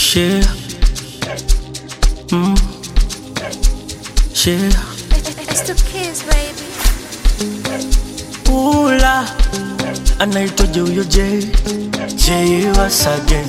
Share, share. It's the kids, baby. Ula, anaitwaje huyo J once again.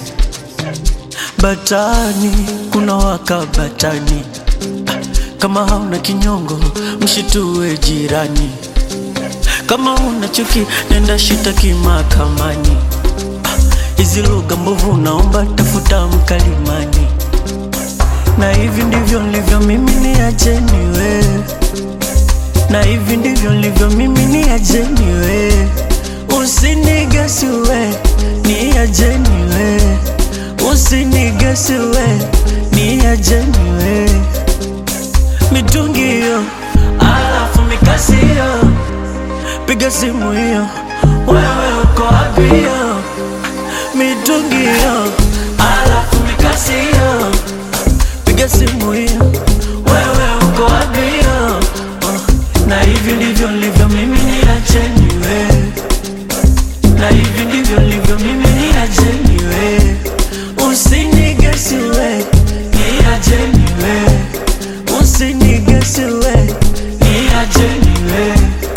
Batani, kuna waka batani. Kama hauna kinyongo, mshitue jirani. Kama una chuki, nenda shitaki mahakamani. Hizi lugha mbovu naomba tafuta mkalimani. Na hivi ndivyo nilivyo mimi, niacheni we. Na hivi ndivyo nilivyo mimi, niacheni we. Usinigesi we, niacheni we. Usinigesi we, niacheni we. Mitungi hiyo, alafu mikasi hiyo. Piga simu hiyo, wewe uko wapi hiyo? Mitungi hiyo, alafu mikasi hiyo. Piga simu hiyo, wewe uko wapi hiyo? Na hivi ndivyo nilivyo mimi, niacheni we. Na hivi ndivyo nilivyo mimi, niacheni we. Usinigesi we, niacheni we. Usinigesi we, niacheni we.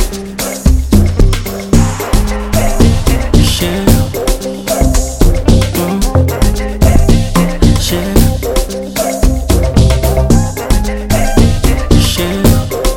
Share, share, share,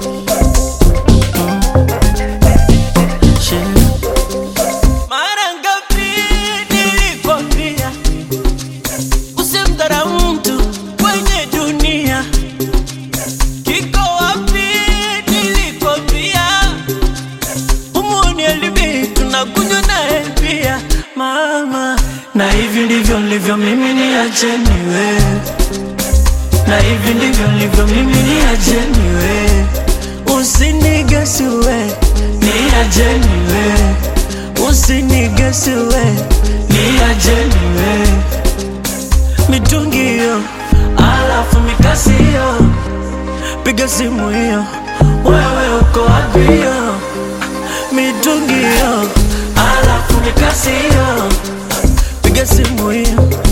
share. Mara ngapi nilikwambia usimdharau mtu kwenye dunia? Kiko wapi nilikwambia umuoni alibi tunakunywa naye pia mama? Na hivi ndivyo nilivyo mimi, niacheni we. Na hivi ndivyo nilivyo mimi, niacheni we. Usinigesi we, niacheni we. Usinigesi we, niacheni we. Mitungi hiyo, alafu mikasi hiyo. Piga simu hiyo, wewe uko wapi hiyo? Mitungi hiyo, alafu mikasi hiyo. Piga simu hiyo,